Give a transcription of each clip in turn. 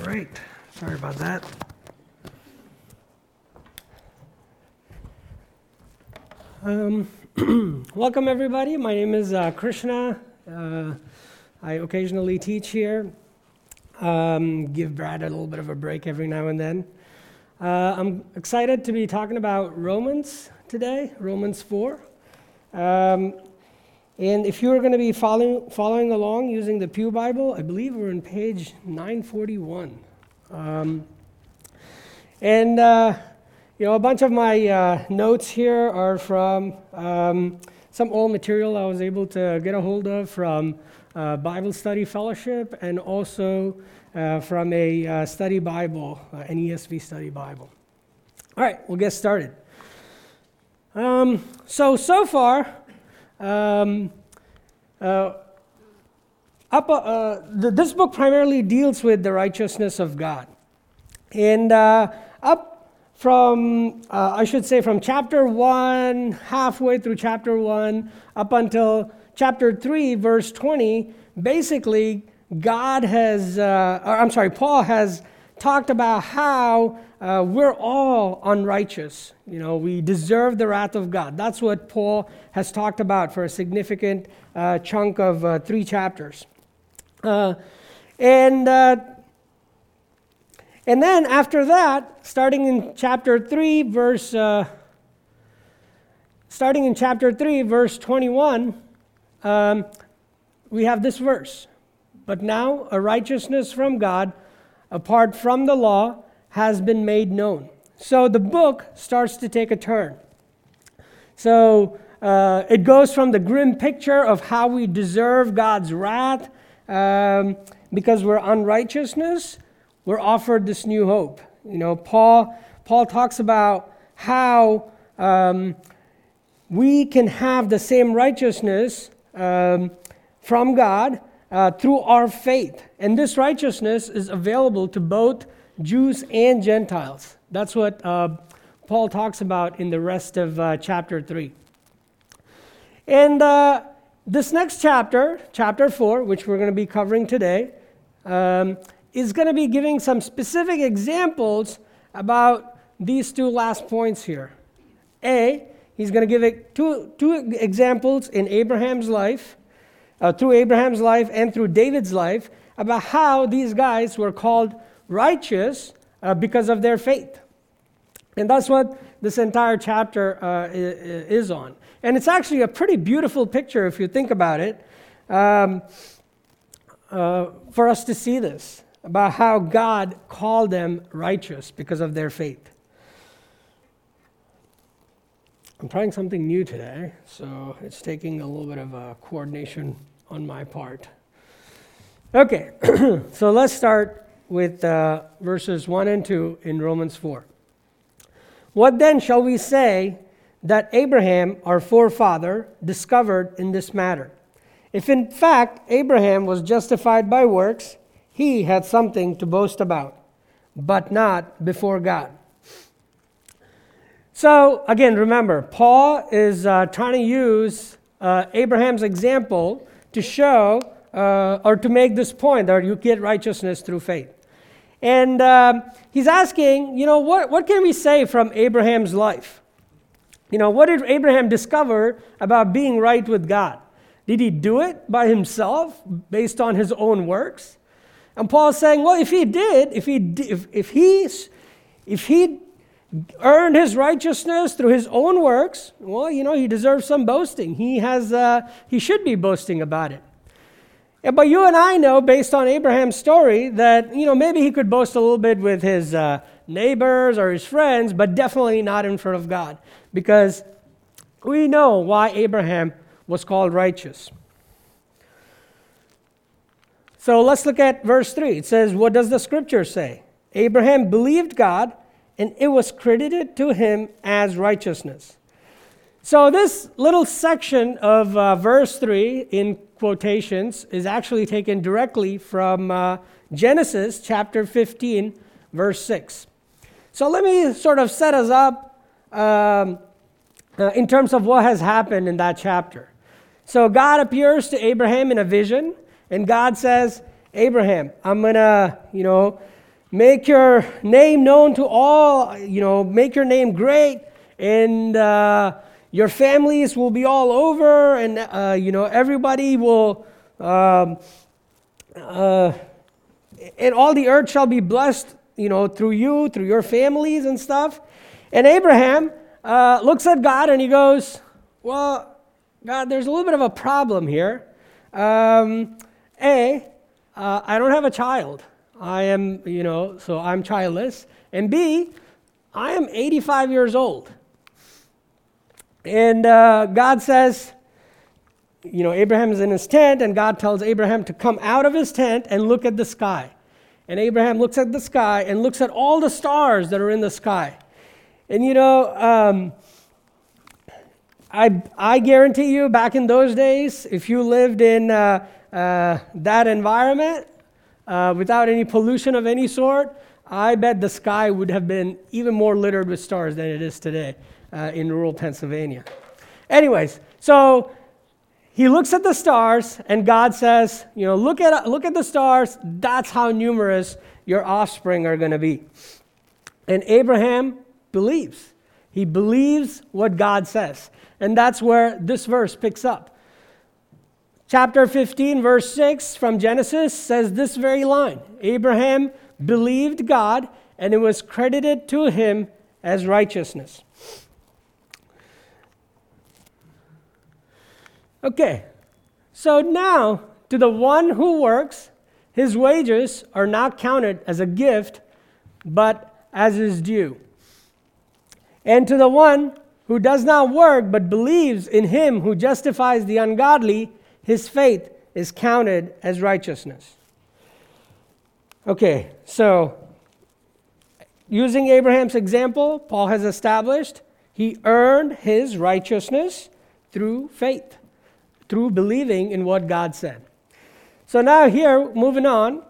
right. Sorry about that. Welcome, everybody. My name is Krishna. I occasionally teach here. Give Brad a little bit of a break every now and then. I'm excited to be talking about Romans today, Romans 4. And if you're going to be following along using the Pew Bible, I believe we're on page 941. A bunch of my notes here are from some old material I was able to get a hold of from Bible Study Fellowship and also from a study Bible, an ESV study Bible. All right, we'll get started. So far, this book primarily deals with the righteousness of God. And up from, from chapter 1, halfway through chapter 1, up until chapter 3, verse 20, basically Paul has talked about how we're all unrighteous. We deserve the wrath of God. That's what Paul has talked about for a significant chunk of 3 chapters. And then after that, starting in chapter 3, verse 21, we have this verse. But now a righteousness from God, apart from the law, has been made known. So the book starts to take a turn. So it goes from the grim picture of how we deserve God's wrath because we're unrighteousness, we're offered this new hope. Paul talks about how we can have the same righteousness from God through our faith. And this righteousness is available to both Jews and Gentiles. That's what Paul talks about in the rest of chapter 3. And this next chapter, chapter 4, which we're going to be covering today, is going to be giving some specific examples about these 2 last points here. He's going to give two examples in Abraham's life, through Abraham's life and through David's life, about how these guys were called righteous because of their faith. And that's what this entire chapter is on. And it's actually a pretty beautiful picture if you think about it, for us to see this, about how God called them righteous because of their faith. I'm trying something new today, so it's taking a little bit of coordination on my part. Okay, so let's start with verses 1 and 2 in Romans 4. What then shall we say that Abraham, our forefather, discovered in this matter? If in fact Abraham was justified by works, he had something to boast about, but not before God. So again, remember, Paul is trying to use Abraham's example to show or to make this point that you get righteousness through faith. And he's asking, what can we say from Abraham's life? What did Abraham discover about being right with God? Did he do it by himself based on his own works? And Paul's saying, well, if he did, if he earned his righteousness through his own works, well, he deserves some boasting. He should be boasting about it. But you and I know, based on Abraham's story, that maybe he could boast a little bit with his neighbors or his friends, but definitely not in front of God, because we know why Abraham was called righteous. So let's look at verse 3. It says, what does the scripture say? Abraham believed God, and it was credited to him as righteousness. So this little section of verse 3 in quotations is actually taken directly from Genesis chapter 15, verse 6. So let me sort of set us up in terms of what has happened in that chapter. So God appears to Abraham in a vision, and God says, Abraham, I'm going to, make your name known to all, make your name great, and your families will be all over, and everybody will, and all the earth shall be blessed, through you, through your families and stuff. And Abraham looks at God and he goes, well, God, there's a little bit of a problem here. I don't have a child. I am, so I'm childless. And B, I am 85 years old. And God says, Abraham is in his tent, and God tells Abraham to come out of his tent and look at the sky. And Abraham looks at the sky and looks at all the stars that are in the sky. And I guarantee you, back in those days, if you lived in that environment without any pollution of any sort, I bet the sky would have been even more littered with stars than it is today in rural Pennsylvania. Anyways, so he looks at the stars, and God says, look at the stars. That's how numerous your offspring are going to be. And Abraham believes. He believes what God says. And that's where this verse picks up. Chapter 15, verse 6 from Genesis says this very line. Abraham believed God, and it was credited to him as righteousness. Okay, so now to the one who works, his wages are not counted as a gift, but as his due. And to the one who does not work but believes in him who justifies the ungodly, his faith is counted as righteousness. Okay, so using Abraham's example, Paul has established he earned his righteousness through faith, through believing in what God said. So now here, moving on,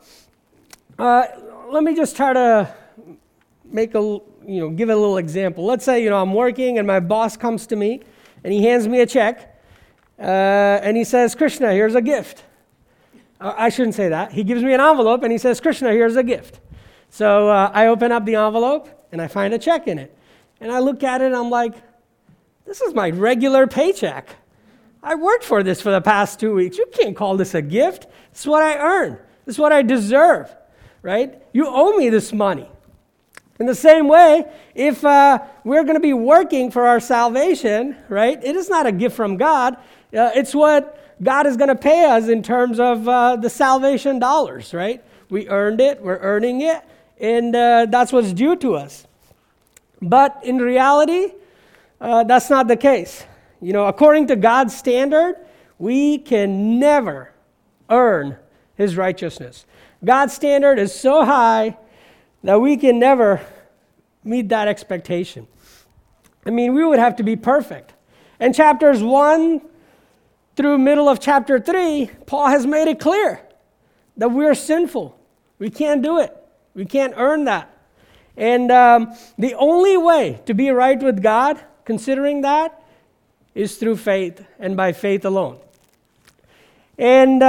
let me just try to give a little example. Let's say, I'm working and my boss comes to me and he hands me a check and he says, Krishna, here's a gift. I shouldn't say that. He gives me an envelope and he says, Krishna, here's a gift. So I open up the envelope and I find a check in it. And I look at it and I'm like, this is my regular paycheck. I worked for this for the past 2 weeks. You can't call this a gift. This is what I earned. This is what I deserve, right? You owe me this money. In the same way, if we're going to be working for our salvation, right, it is not a gift from God. It's what God is going to pay us in terms of the salvation dollars, right? We earned it, we're earning it, and that's what's due to us. But in reality, that's not the case. According to God's standard, we can never earn his righteousness. God's standard is so high that we can never meet that expectation. We would have to be perfect. In chapters 1 through middle of chapter 3, Paul has made it clear that we're sinful. We can't do it. We can't earn that. And the only way to be right with God, considering that, is through faith and by faith alone. And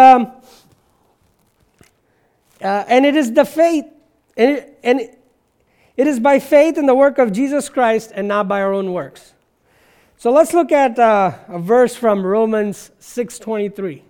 it is the faith, and it is by faith in the work of Jesus Christ and not by our own works. So let's look at a verse from Romans 6:23.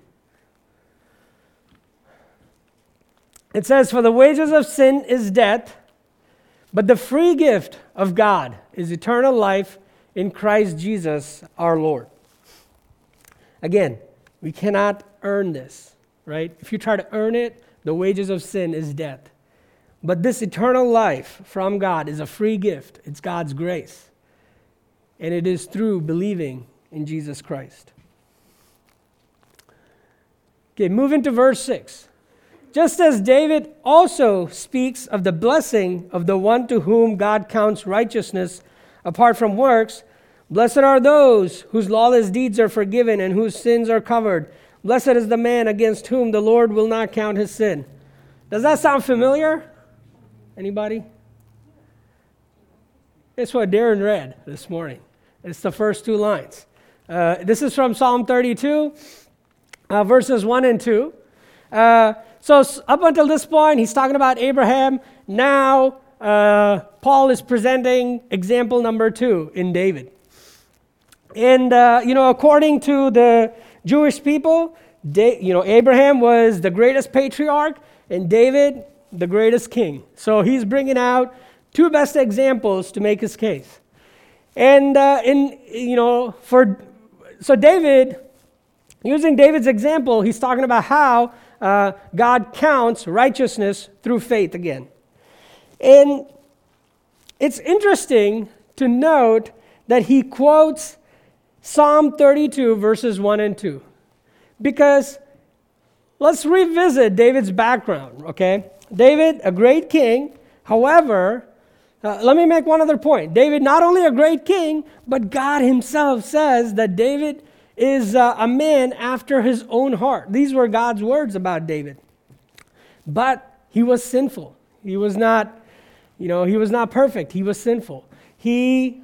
It says, "For the wages of sin is death, but the free gift of God is eternal life in Christ Jesus our Lord." Again, we cannot earn this, right? If you try to earn it, the wages of sin is death. But this eternal life from God is a free gift. It's God's grace. And it is through believing in Jesus Christ. Okay, moving to verse 6. Just as David also speaks of the blessing of the one to whom God counts righteousness apart from works, blessed are those whose lawless deeds are forgiven and whose sins are covered. Blessed is the man against whom the Lord will not count his sin. Does that sound familiar? Anybody? It's what Darren read this morning. It's the first 2 lines. This is from Psalm 32, verses 1 and 2. up until this point, he's talking about Abraham. Now, Paul is presenting example number 2 in David. And, according to the Jewish people, Abraham was the greatest patriarch, and David, the greatest king. So he's bringing out 2 best examples to make his case. And, so David, using David's example, he's talking about how God counts righteousness through faith again. And it's interesting to note that he quotes Psalm 32, verses 1 and 2. Because let's revisit David's background, okay? David, a great king. However, let me make one other point. David, not only a great king, but God himself says that David is a man after his own heart. These were God's words about David. But he was sinful. He was not, he was not perfect. He was sinful. He,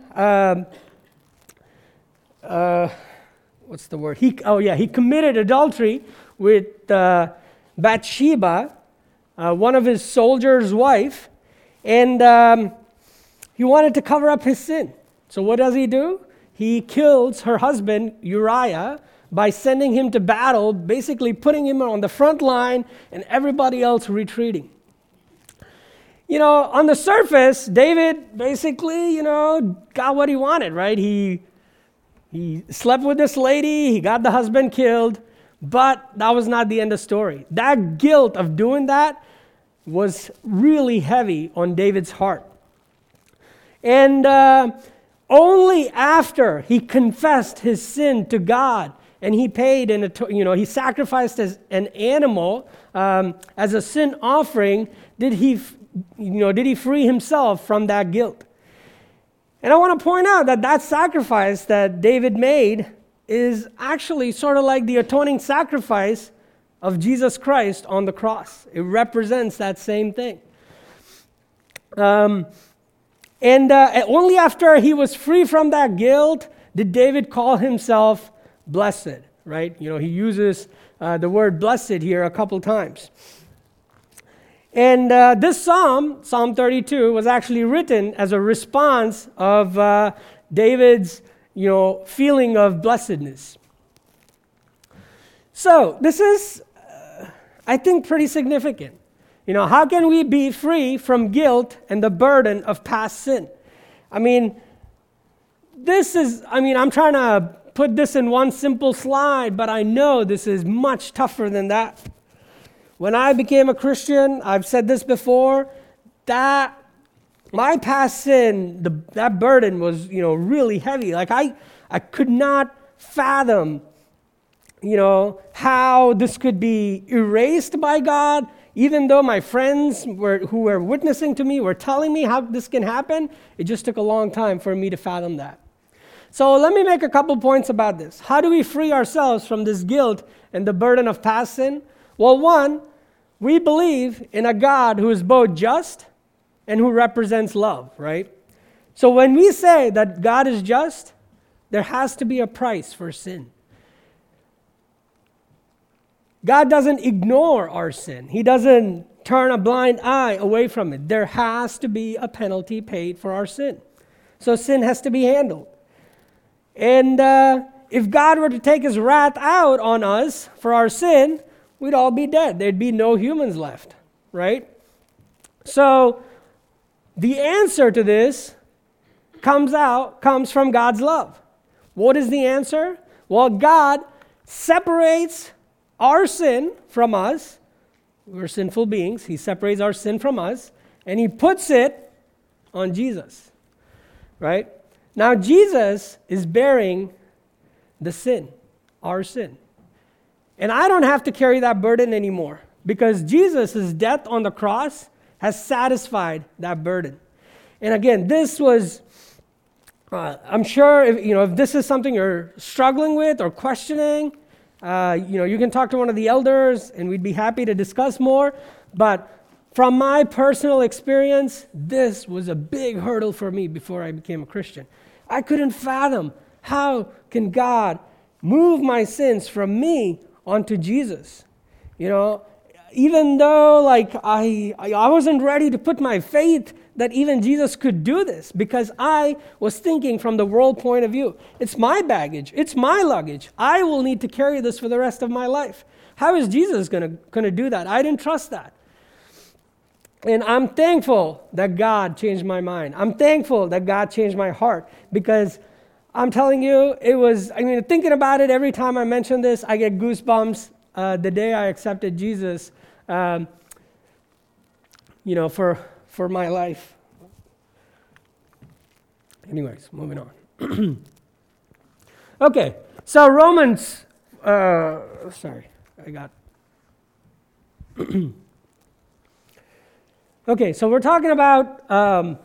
what's the word? He committed adultery with Bathsheba, one of his soldiers' wife, and he wanted to cover up his sin. So what does he do? He kills her husband, Uriah, by sending him to battle, basically putting him on the front line and everybody else retreating. On the surface, David basically, got what he wanted, right? He slept with this lady, he got the husband killed, but that was not the end of the story. That guilt of doing that was really heavy on David's heart. And only after he confessed his sin to God and he paid, he sacrificed as an animal as a sin offering, did he free himself from that guilt. And I want to point out that sacrifice that David made is actually sort of like the atoning sacrifice of Jesus Christ on the cross. It represents that same thing. And only after he was free from that guilt did David call himself blessed, right? He uses the word blessed here a couple times. And this Psalm 32, was actually written as a response of David's, feeling of blessedness. So this is, I think, pretty significant. How can we be free from guilt and the burden of past sin? I'm trying to put this in one simple slide, but I know this is much tougher than that. When I became a Christian, I've said this before, that my past sin, that burden was, really heavy. Like I could not fathom, how this could be erased by God. Even though my friends who were witnessing to me were telling me how this can happen, it just took a long time for me to fathom that. So let me make a couple points about this. How do we free ourselves from this guilt and the burden of past sin? Well, one, we believe in a God who is both just and who represents love, right? So when we say that God is just, there has to be a price for sin. God doesn't ignore our sin. He doesn't turn a blind eye away from it. There has to be a penalty paid for our sin. So sin has to be handled. And if God were to take his wrath out on us for our sin, we'd all be dead. There'd be no humans left, right? So the answer to this comes from God's love. What is the answer? Well, God separates our sin from us. We're sinful beings. He separates our sin from us, and he puts it on Jesus, right? Now, Jesus is bearing the sin, our sin. And I don't have to carry that burden anymore because Jesus' death on the cross has satisfied that burden. And again, this was, I'm sure if this is something you're struggling with or questioning, you can talk to one of the elders and we'd be happy to discuss more. But from my personal experience, this was a big hurdle for me before I became a Christian. I couldn't fathom, how can God move my sins from me onto Jesus? even though like I wasn't ready to put my faith that even Jesus could do this, because I was thinking from the world point of view. It's my baggage. It's my luggage. I will need to carry this for the rest of my life. How is Jesus going to do that? I didn't trust that. And I'm thankful that God changed my mind. I'm thankful that God changed my heart, because I'm telling you, thinking about it, every time I mention this, I get goosebumps. The day I accepted Jesus, for my life. Anyways, moving on. Okay, so Romans, Okay, so we're talking about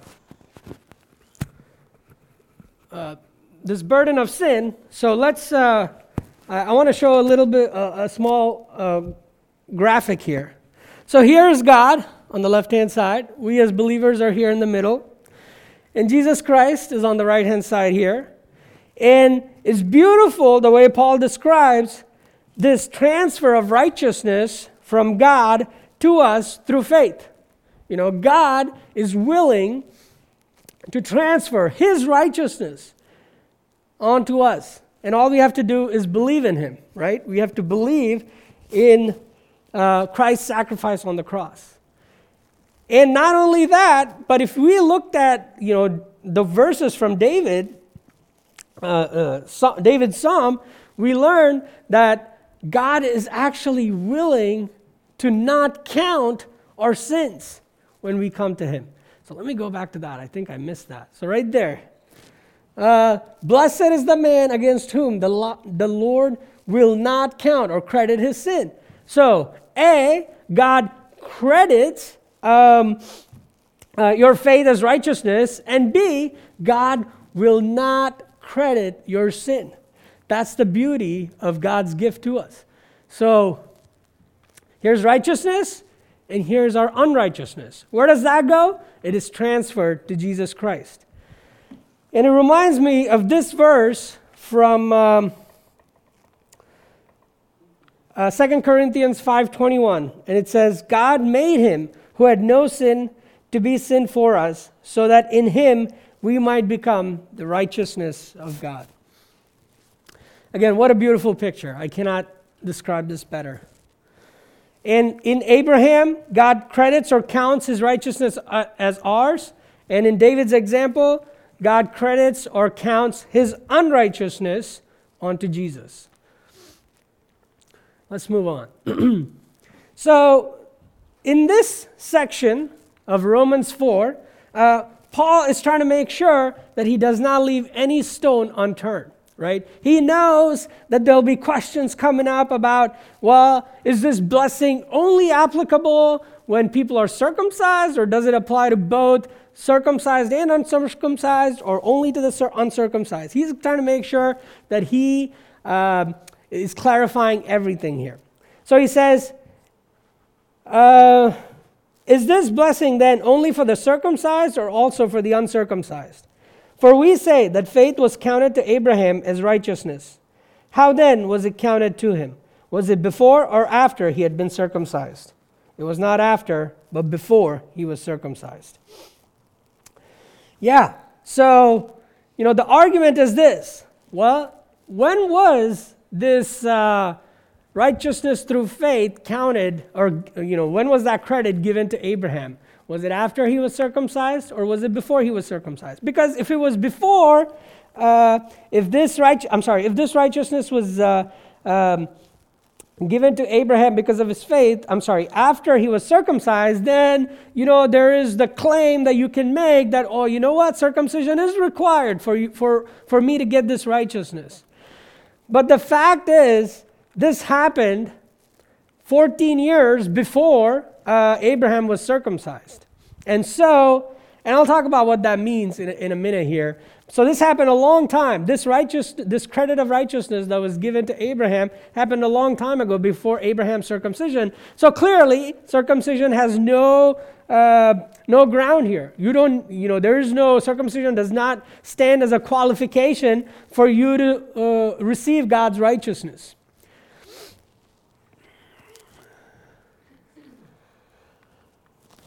this burden of sin. So let's, I want to show a little bit, a small graphic here. So here's God on the left-hand side. We as believers are here in the middle. And Jesus Christ is on the right-hand side here. And it's beautiful the way Paul describes this transfer of righteousness from God to us through faith. God is willing to transfer His righteousness onto us. And all we have to do is believe in Him, right? We have to believe in Christ's sacrifice on the cross. And not only that, but if we looked at, the verses from David's Psalm, we learn that God is actually willing to not count our sins when we come to Him. So let me go back to that. I think I missed that. So right there. Blessed is the man against whom the Lord will not count or credit his sin. So, A, God credits your faith as righteousness, and B, God will not credit your sin. That's the beauty of God's gift to us. So, here's righteousness, and here's our unrighteousness. Where does that go? It is transferred to Jesus Christ. And it reminds me of this verse from 2 Corinthians 5:21. And it says, God made Him who had no sin to be sin for us, so that in Him we might become the righteousness of God. Again, what a beautiful picture. I cannot describe this better. And in Abraham, God credits or counts his righteousness as ours. And in David's example, God credits or counts his unrighteousness onto Jesus. Let's move on. So, in this section of Romans 4, Paul is trying to make sure that he does not leave any stone unturned. Right? He knows that there'll be questions coming up about, well, is this blessing only applicable when people are circumcised, or does it apply to both circumcised and uncircumcised, or only to the uncircumcised? He's trying to make sure that he is clarifying everything here. So he says, is this blessing then only for the circumcised or also for the uncircumcised? For we say that faith was counted to Abraham as righteousness. How then was it counted to him? Was it before or after he had been circumcised? It was not after, but before he was circumcised. Yeah, so, the argument is this. Well, when was this righteousness through faith counted, or, when was that credit given to Abraham? Was it after he was circumcised, or was it before he was circumcised? Because if it was before, if this righteousness was given to Abraham because of his faith, after he was circumcised, then, there is the claim that you can make that, circumcision is required for me to get this righteousness. But the fact is, this happened 14 years before Abraham was circumcised. And I'll talk about what that means in a minute here. So this happened a long time. This credit of righteousness that was given to Abraham happened a long time ago before Abraham's circumcision. So clearly, circumcision has no ground here. There is no, circumcision does not stand as a qualification for you to receive God's righteousness.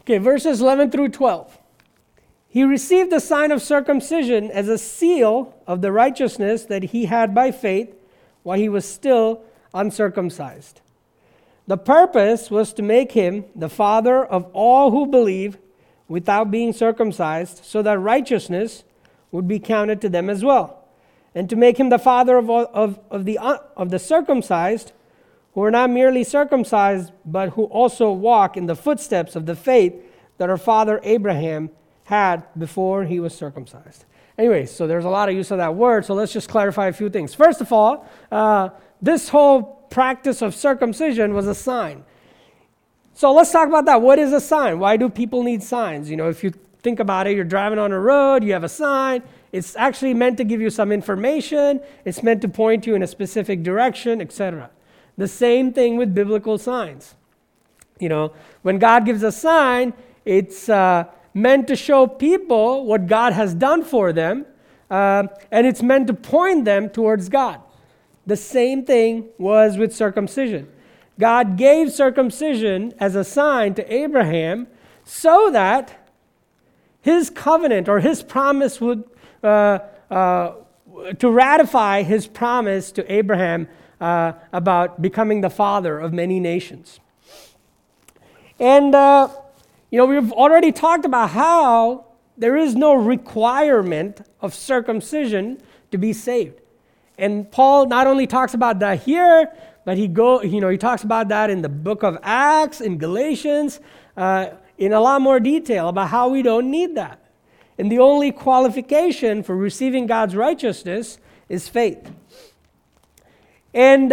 Okay, verses 11 through 12. He received the sign of circumcision as a seal of the righteousness that he had by faith while he was still uncircumcised. The purpose was to make him the father of all who believe without being circumcised, so that righteousness would be counted to them as well, and to make him the father of the circumcised, who are not merely circumcised, but who also walk in the footsteps of the faith that our father Abraham had before he was circumcised. Anyway, so there's a lot of use of that word, so let's just clarify a few things. First of all, this whole practice of circumcision was a sign. So let's talk about that. What is a sign? Why do people need signs? You know, if you think about it, you're driving on a road, you have a sign. It's actually meant to give you some information. It's meant to point you in a specific direction, etc. The same thing with biblical signs. You know, when God gives a sign, it's meant to show people what God has done for them, and it's meant to point them towards God. The same thing was with circumcision. God gave circumcision as a sign to Abraham so that his covenant or his promise would, to ratify his promise to Abraham about becoming the father of many nations. And, we've already talked about how there is no requirement of circumcision to be saved. And Paul not only talks about that here, but he talks about that in the book of Acts, in Galatians, in a lot more detail about how we don't need that. And the only qualification for receiving God's righteousness is faith. And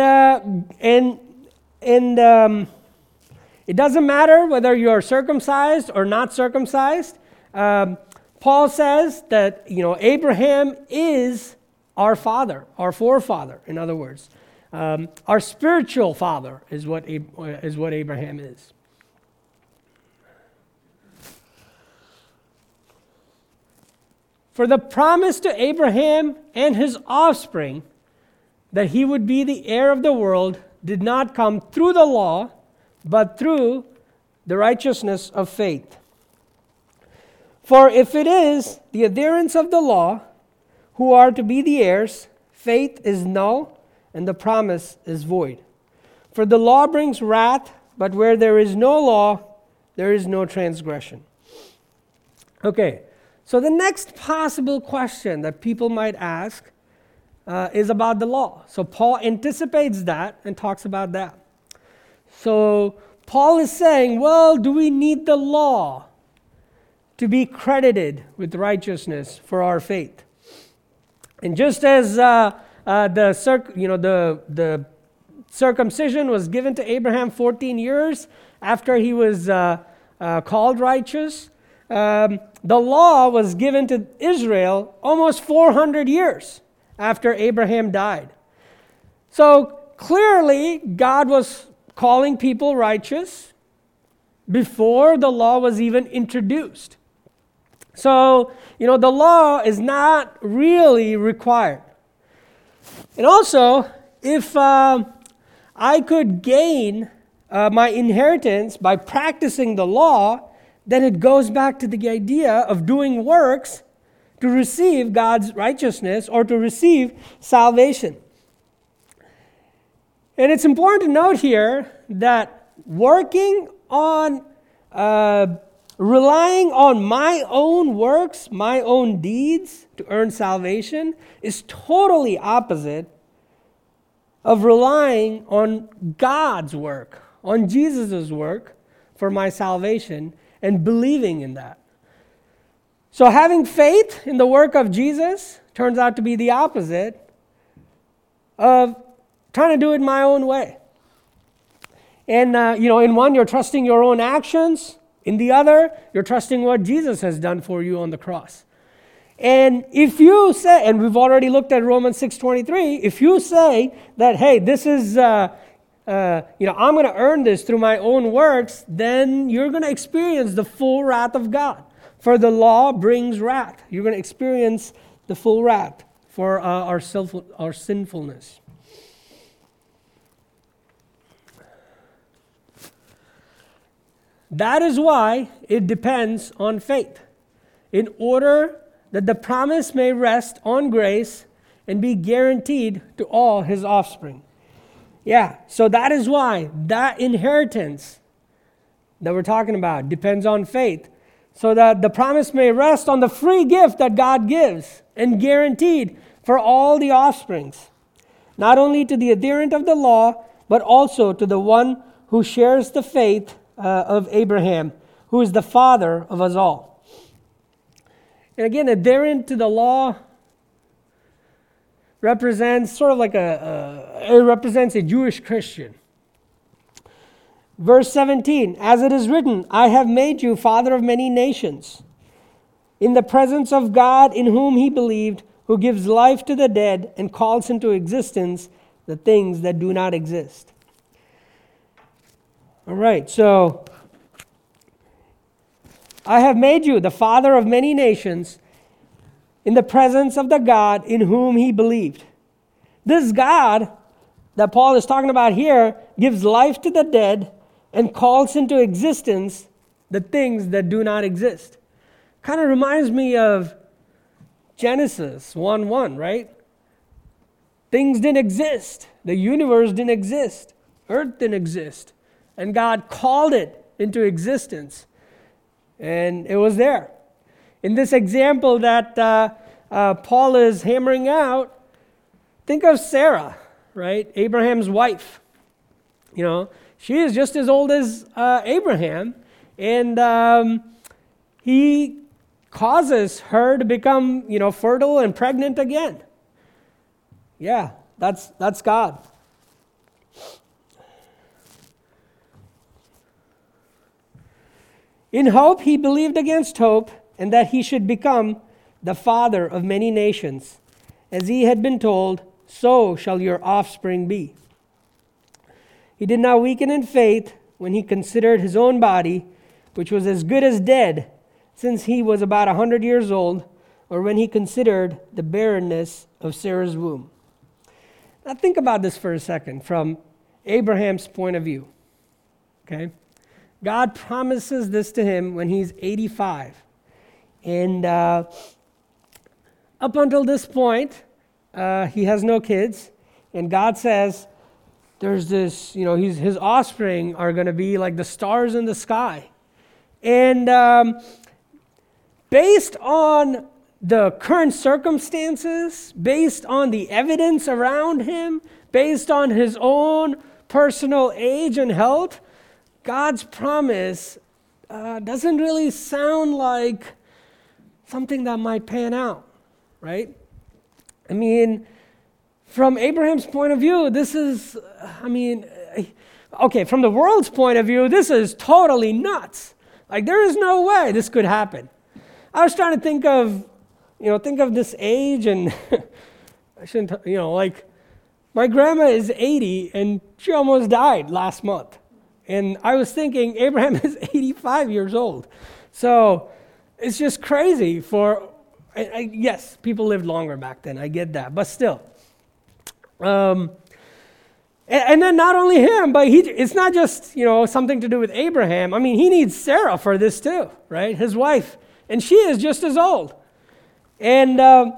it doesn't matter whether you're circumcised or not circumcised. Paul says that Abraham is our father, our forefather. In other words, our spiritual father is what Abraham is. For the promise to Abraham and his offspring that he would be the heir of the world did not come through the law, but through the righteousness of faith. For if it is the adherents of the law who are to be the heirs, faith is null and the promise is void. For the law brings wrath, but where there is no law, there is no transgression. Okay, so the next possible question that people might ask is about the law. So Paul anticipates that and talks about that. So Paul is saying, well, do we need the law to be credited with righteousness for our faith? And just as the circumcision was given to Abraham 14 years after he was called righteous, the law was given to Israel almost 400 years after Abraham died. So clearly, God was calling people righteous before the law was even introduced. So, the law is not really required. And also, if I could gain my inheritance by practicing the law, then it goes back to the idea of doing works to receive God's righteousness or to receive salvation. And it's important to note here that working on, relying on my own works, my own deeds to earn salvation is totally opposite of relying on God's work, on Jesus' work for my salvation and believing in that. So having faith in the work of Jesus turns out to be the opposite of trying to do it my own way. And, in one, you're trusting your own actions. In the other, you're trusting what Jesus has done for you on the cross. And if you say, and we've already looked at Romans 6:23, if you say that, hey, this is, I'm going to earn this through my own works, then you're going to experience the full wrath of God. For the law brings wrath. You're going to experience the full wrath for our sinfulness. That is why it depends on faith, in order that the promise may rest on grace and be guaranteed to all his offspring. Yeah, so that is why that inheritance that we're talking about depends on faith, so that the promise may rest on the free gift that God gives and guaranteed for all the offsprings, not only to the adherent of the law, but also to the one who shares the faith of Abraham, who is the father of us all. And again, adherent to the law represents sort of like it represents a Jewish Christian. Verse 17, as it is written, I have made you father of many nations, in the presence of God in whom he believed, who gives life to the dead and calls into existence the things that do not exist. All right, so I have made you the father of many nations in the presence of the God in whom he believed. This God that Paul is talking about here gives life to the dead and calls into existence the things that do not exist. Kind of reminds me of Genesis 1:1, right? Things didn't exist. The universe didn't exist. Earth didn't exist. And God called it into existence. And it was there. In this example that Paul is hammering out, think of Sarah, right? Abraham's wife. You know, she is just as old as Abraham. And he causes her to become, fertile and pregnant again. Yeah, that's God. In hope, he believed against hope, and that he should become the father of many nations. As he had been told, so shall your offspring be. He did not weaken in faith when he considered his own body, which was as good as dead, since he was about 100 years old, or when he considered the barrenness of Sarah's womb. Now think about this for a second from Abraham's point of view. Okay? God promises this to him when he's 85. And up until this point, he has no kids. And God says, there's this, his offspring are going to be like the stars in the sky. And based on the current circumstances, based on the evidence around him, based on his own personal age and health, God's promise doesn't really sound like something that might pan out, right? I mean, from Abraham's point of view, this is, from the world's point of view, this is totally nuts. Like, there is no way this could happen. I was trying to think of this age, and I shouldn't, my grandma is 80, and she almost died last month. And I was thinking, Abraham is 85 years old. So it's just crazy yes, people lived longer back then, I get that, but still. And then not only him, but it's not just, something to do with Abraham. I mean, he needs Sarah for this too, right? His wife. And she is just as old. And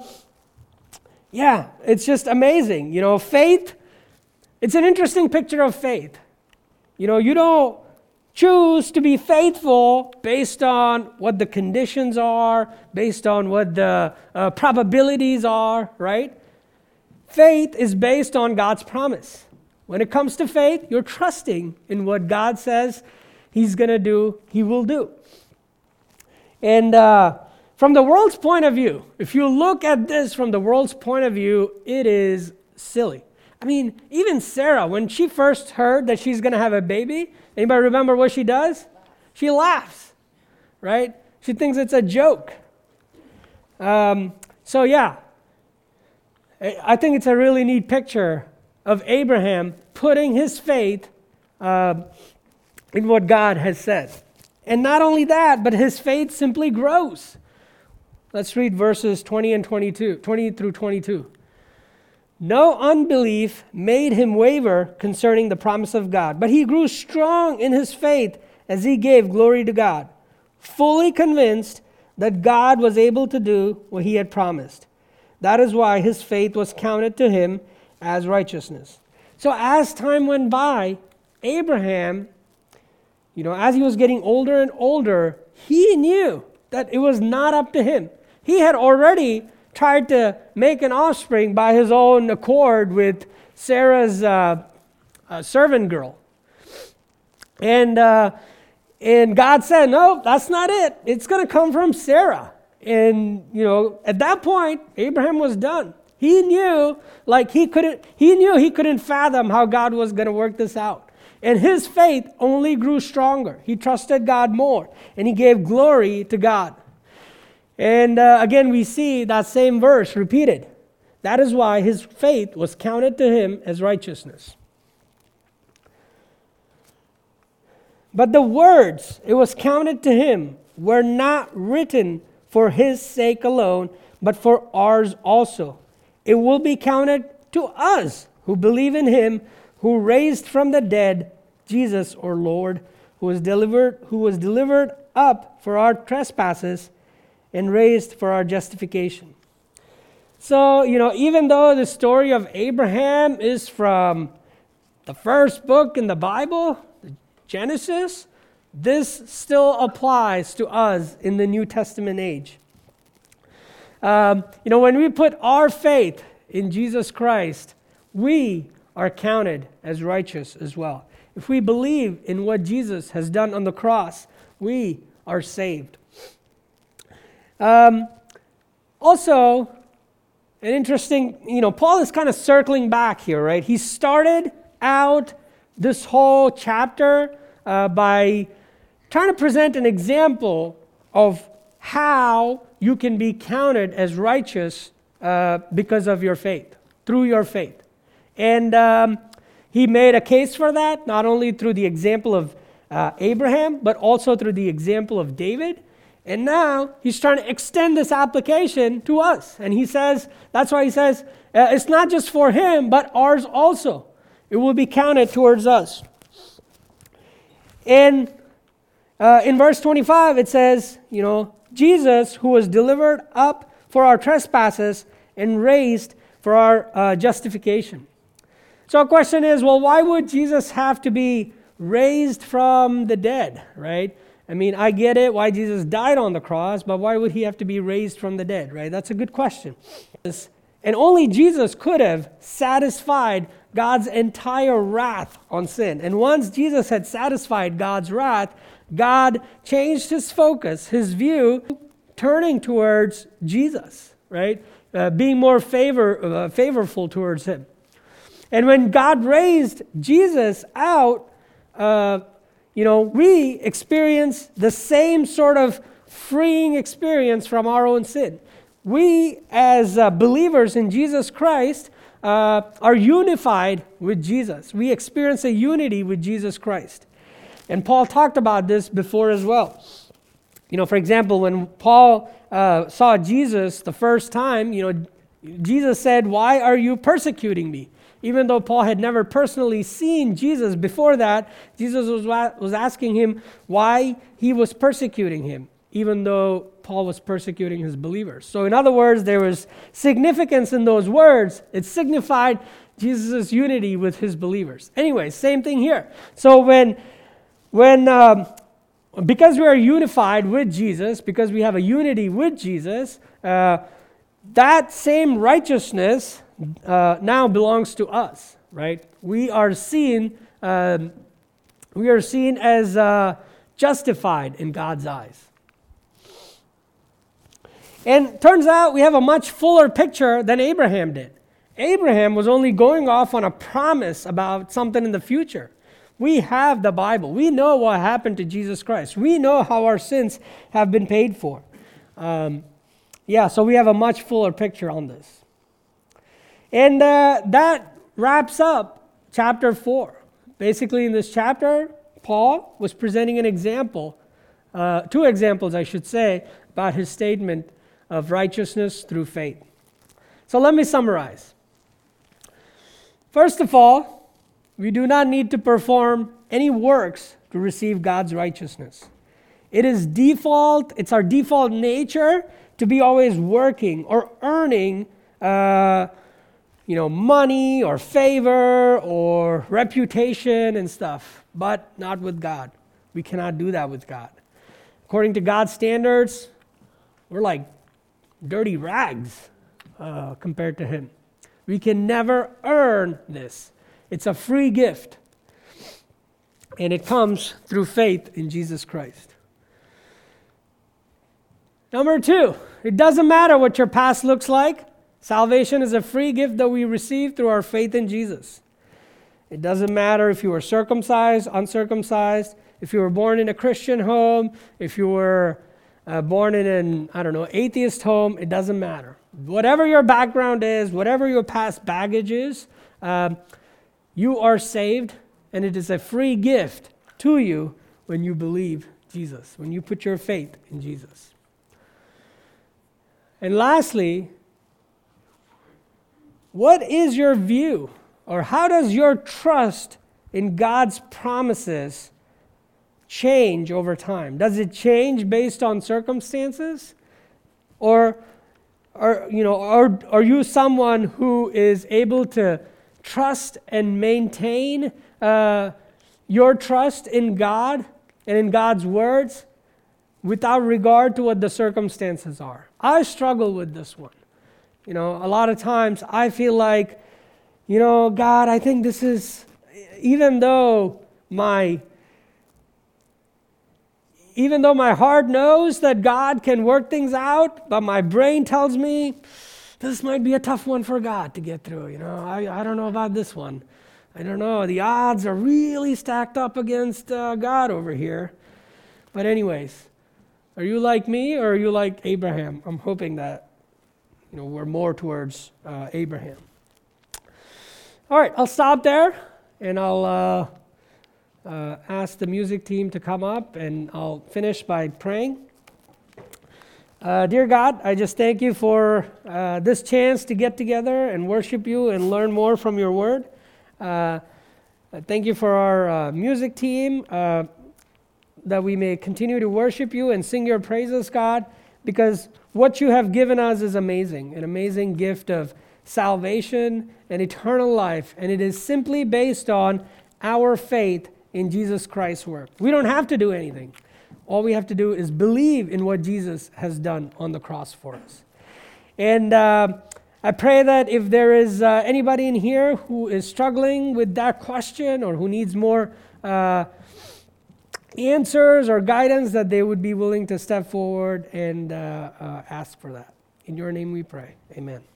it's just amazing. Faith, it's an interesting picture of faith. You don't choose to be faithful based on what the conditions are, based on what the probabilities are, right? Faith is based on God's promise. When it comes to faith, you're trusting in what God says he's going to do, he will do. And from the world's point of view, if you look at this from the world's point of view, it is silly. I mean, even Sarah, when she first heard that she's going to have a baby, anybody remember what she does? She laughs, right? She thinks it's a joke. I think it's a really neat picture of Abraham putting his faith in what God has said. And not only that, but his faith simply grows. Let's read verses 20 through 22. No unbelief made him waver concerning the promise of God, but he grew strong in his faith as he gave glory to God, fully convinced that God was able to do what he had promised. That is why his faith was counted to him as righteousness. So as time went by, Abraham, as he was getting older and older, he knew that it was not up to him. He had already tried to make an offspring by his own accord with Sarah's servant girl. And God said, no, that's not it. It's going to come from Sarah. And, at that point, Abraham was done. He knew he couldn't fathom how God was going to work this out. And his faith only grew stronger. He trusted God more, and he gave glory to God. And again, we see that same verse repeated. That is why his faith was counted to him as righteousness. But the words, it was counted to him, were not written for his sake alone, but for ours also. It will be counted to us who believe in him who raised from the dead Jesus our Lord, who was delivered up for our trespasses and raised for our justification. So, even though the story of Abraham is from the first book in the Bible, Genesis, this still applies to us in the New Testament age. When we put our faith in Jesus Christ, we are counted as righteous as well. If we believe in what Jesus has done on the cross, we are saved. Also, an interesting, Paul is kind of circling back here, right? He started out this whole chapter by trying to present an example of how you can be counted as righteous because of your faith, through your faith. And he made a case for that, not only through the example of Abraham, but also through the example of David. And now he's trying to extend this application to us. And that's why he says, it's not just for him, but ours also. It will be counted towards us. And in verse 25, it says, Jesus, who was delivered up for our trespasses and raised for our justification. So a question is, well, why would Jesus have to be raised from the dead, right? I mean, I get it, why Jesus died on the cross, but why would he have to be raised from the dead, right? That's a good question. And only Jesus could have satisfied God's entire wrath on sin. And once Jesus had satisfied God's wrath, God changed his focus, his view, turning towards Jesus, right? Being more favorable towards him. And when God raised Jesus out, we experience the same sort of freeing experience from our own sin. We, as believers in Jesus Christ, are unified with Jesus. We experience a unity with Jesus Christ. And Paul talked about this before as well. For example, when Paul saw Jesus the first time, Jesus said, "Why are you persecuting me?" Even though Paul had never personally seen Jesus before that, Jesus was asking him why he was persecuting him, even though Paul was persecuting his believers. So in other words, there was significance in those words. It signified Jesus' unity with his believers. Anyway, same thing here. So because we are unified with Jesus, because we have a unity with Jesus, that same righteousness now belongs to us, right? We are seen as justified in God's eyes. And turns out we have a much fuller picture than Abraham did. Abraham was only going off on a promise about something in the future. We have the Bible. We know what happened to Jesus Christ. We know how our sins have been paid for. So we have a much fuller picture on this. And that wraps up chapter 4. Basically, in this chapter, Paul was presenting an example, 2 examples, I should say, about his statement of righteousness through faith. So let me summarize. First of all, we do not need to perform any works to receive God's righteousness. It's our default nature to be always working or earning money or favor or reputation and stuff, but not with God. We cannot do that with God. According to God's standards, we're like dirty rags compared to Him. We can never earn this. It's a free gift. And it comes through faith in Jesus Christ. Number 2, it doesn't matter what your past looks like. Salvation is a free gift that we receive through our faith in Jesus. It doesn't matter if you were circumcised, uncircumcised, if you were born in a Christian home, if you were born in an, atheist home, it doesn't matter. Whatever your background is, whatever your past baggage is, you are saved, and it is a free gift to you when you believe Jesus, when you put your faith in Jesus. And lastly, what is your view, or how does your trust in God's promises change over time? Does it change based on circumstances? Or are you someone who is able to trust and maintain your trust in God and in God's words without regard to what the circumstances are? I struggle with this one. A lot of times I feel like, God, I think this is, even though my heart knows that God can work things out, but my brain tells me this might be a tough one for God to get through. I don't know about this one. I don't know. The odds are really stacked up against God over here. But anyways, are you like me or are you like Abraham? I'm hoping that we're more towards Abraham. All right, I'll stop there, and I'll ask the music team to come up, and I'll finish by praying. Dear God, I just thank you for this chance to get together and worship you and learn more from your word. Thank you for our music team, that we may continue to worship you and sing your praises, God, because what you have given us is amazing, an amazing gift of salvation and eternal life, and it is simply based on our faith in Jesus Christ's work. We don't have to do anything. All we have to do is believe in what Jesus has done on the cross for us. And I pray that if there is anybody in here who is struggling with that question or who needs more answers or guidance, that they would be willing to step forward and ask for that. In your name we pray. Amen.